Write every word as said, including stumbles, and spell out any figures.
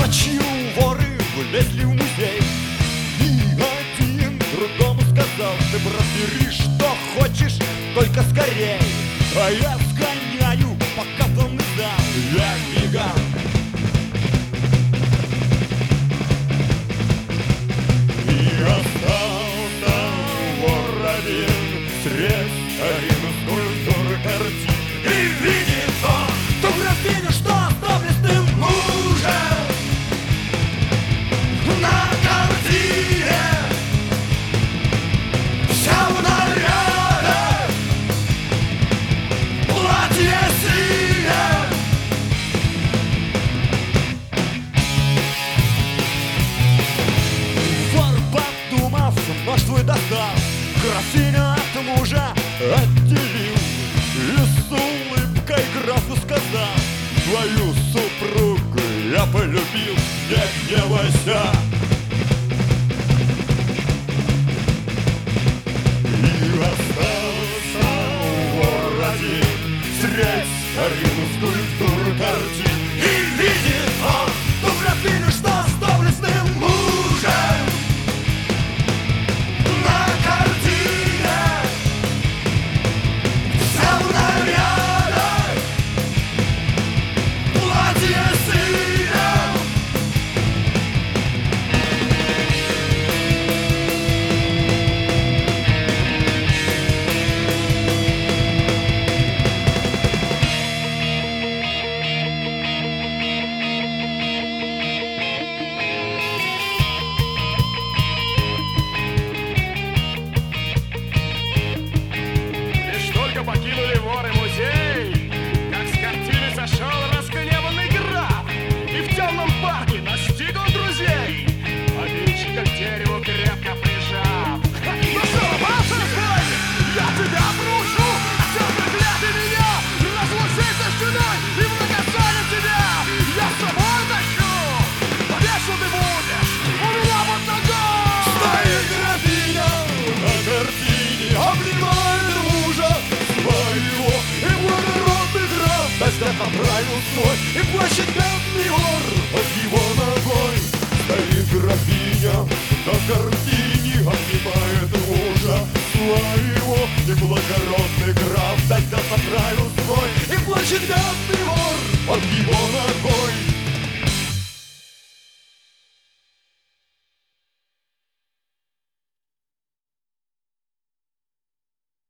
Ночью воры влезли в музей, и один другому сказал: ты, брат, бери, что хочешь, только скорей. А я сгоняю, пока в дом не дам, я мигом. И остался вор один средь старинных скульптур и картин. И видит он ту графиню, что с доблестным мужем на картине. Вся в нарядах, платье синее. Вор, подумав, нож свой достал, графиню от мужа отделил и с улыбкой графу сказал: твою супругу я полюбил, не гневайся. И остался вор один средь старинных скульптур картин. И видит он ту графиню, что с доблестным мужем на картине. Вся в нарядах, платье синее. Лишь только покинули воры музей, как с картины сошел разгневанный граф, и в темном парке настиг он друзей, обидчика к дереву крепко прижав. Ну что, бабушка, я тебя прошу, все проклятый меня, разлучись со стеной и в наказание тебя я с собой тащу. Повешу ты будешь у меня под ногой. Стоит графиня на картине, обнимает мужа своего, и благородный граф тогда поправил свой, и плачет бедный вор от его ногой. Стоит графиня на картине, обнимает мужа своего, и благородный граф тогда поправил свой, и плачет бедный вор от его ногой.